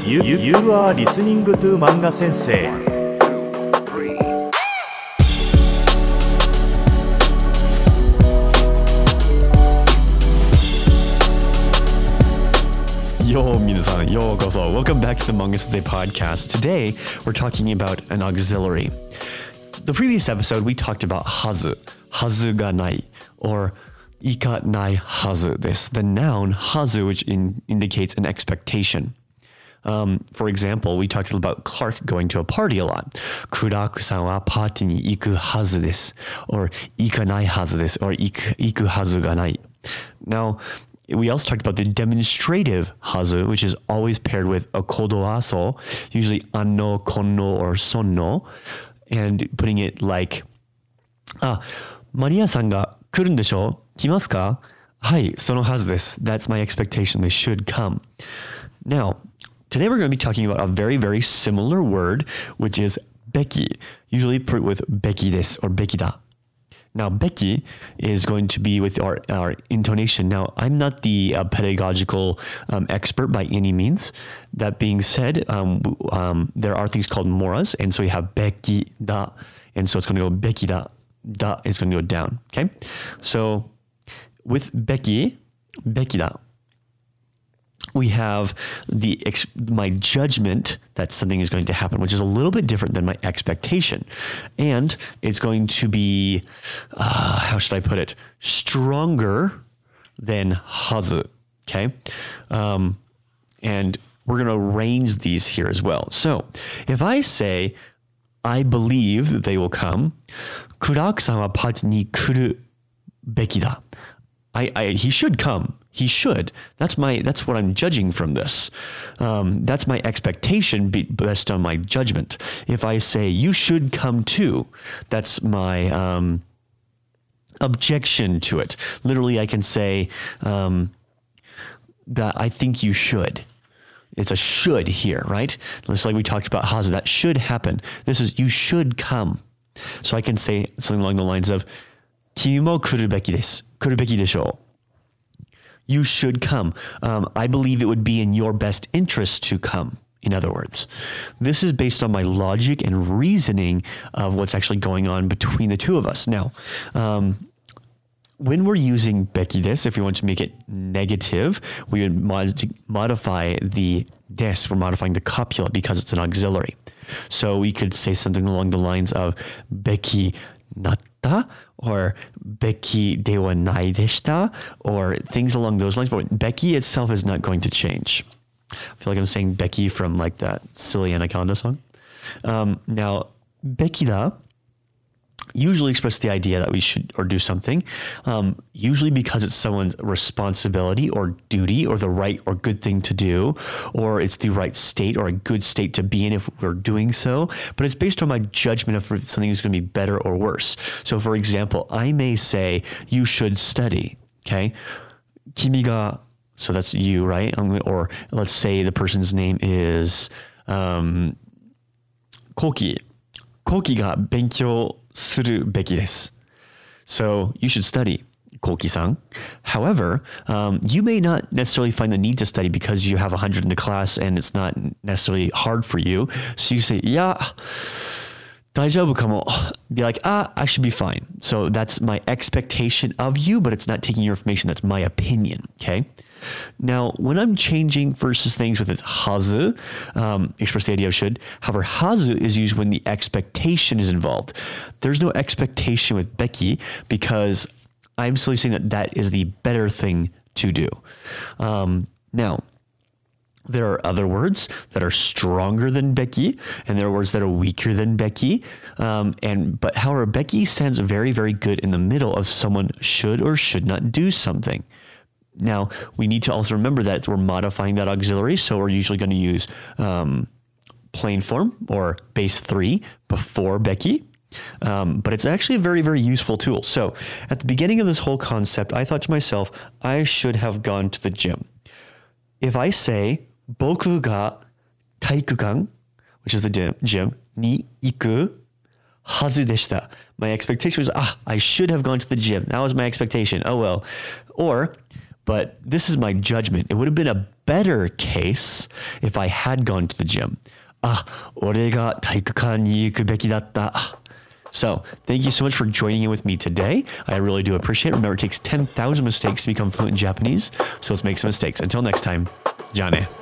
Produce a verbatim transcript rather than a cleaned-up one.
You, you, you are listening to Manga Sensei. Yo, minasan, yo koso. Welcome back to the Manga Sensei podcast. Today, we're talking about an auxiliary. The previous episode, we talked about hazu, hazu ga nai, or ika nai hazu desu. The noun hazu, which in, indicates an expectation. Um, for example, we talked about Clark going to a party a lot. Kuraku-san wa party ni iku hazu desu, or ika nai hazu desu, or iku, iku hazu ga nai. Now, we also talked about the demonstrative hazu, which is always paired with a kodoaso, usually anno, konno, or sonno, and putting it like, ah, Maria-san ga kuru desho? Kimasu ka? Hai, sono hazu desu. That's my expectation. They should come. Now, today we're going to be talking about a very, very similar word, which is beki, usually put with beki desu or beki da. Now, beki is going to be with our, our intonation. Now, I'm not the uh, pedagogical um, expert by any means. That being said, um, um, there are things called moras, and so you have beki da, and so it's going to go beki da, da is going to go down, okay? So, with beki, beki da, we have the ex- my judgment that something is going to happen, which is a little bit different than my expectation. And it's going to be, uh, how should I put it, stronger than hazu, okay? Um, and we're going to arrange these here as well. So if I say, I believe that they will come, Kuraku-san wa party ni kuru beki da. I, I, he should come. He should. That's my. That's what I'm judging from this. Um, that's my expectation based on my judgment. If I say you should come too, that's my um, objection to it. Literally, I can say um, that I think you should. It's a should here, right? Just like we talked about hazu, that should happen. This is you should come. So I can say something along the lines of kimi mo kuru beki desu. Kuru beki desho. You should come. Um, I believe it would be in your best interest to come, in other words. This is based on my logic and reasoning of what's actually going on between the two of us. Now, um, when we're using beki desu, if we want to make it negative, we would mod- modify the desu. We're modifying the copula because it's an auxiliary. So we could say something along the lines of beki natta, or beki de wa nai deshita, or things along those lines. But beki itself is not going to change. I feel like I'm saying Becky from like that silly Anaconda song. Um, now, beki da usually express the idea that we should or do something, um, usually because it's someone's responsibility or duty or the right or good thing to do, or it's the right state or a good state to be in if we're doing so. But it's based on my judgment of if something is going to be better or worse. So for example, I may say, you should study, okay? Kimi ga, so that's you, right? Or let's say the person's name is um, Koki. Koki ga benkyou suru beki desu. So you should study, Koki-san. However, um, you may not necessarily find the need to study because you have one hundred in the class and it's not necessarily hard for you. So you say, yeah, daijoubu kamo. Be like, ah, I should be fine. So that's my expectation of you, but it's not taking your information. That's my opinion, okay? Now, when I'm changing versus things with its hazu, um, express the idea of should. However, hazu is used when the expectation is involved. There's no expectation with beki because I'm simply saying that that is the better thing to do. Um, now, there are other words that are stronger than beki, and there are words that are weaker than beki. Um, and but however, beki stands very, very good in the middle of someone should or should not do something. Now, we need to also remember that we're modifying that auxiliary, so we're usually going to use um, plain form or base three before beki. Um, but it's actually a very, very useful tool. So at the beginning of this whole concept, I thought to myself, I should have gone to the gym. If I say, boku ga taikukan, which is the gym, gym, ni iku hazu deshita. My expectation was, ah, I should have gone to the gym. That was my expectation. Oh, well. Or, but this is my judgment. It would have been a better case if I had gone to the gym. Ah, 俺が体育館に行くべきだった. So, thank you so much for joining in with me today. I really do appreciate it. Remember, it takes ten thousand mistakes to become fluent in Japanese, so let's make some mistakes. Until next time, じゃあね.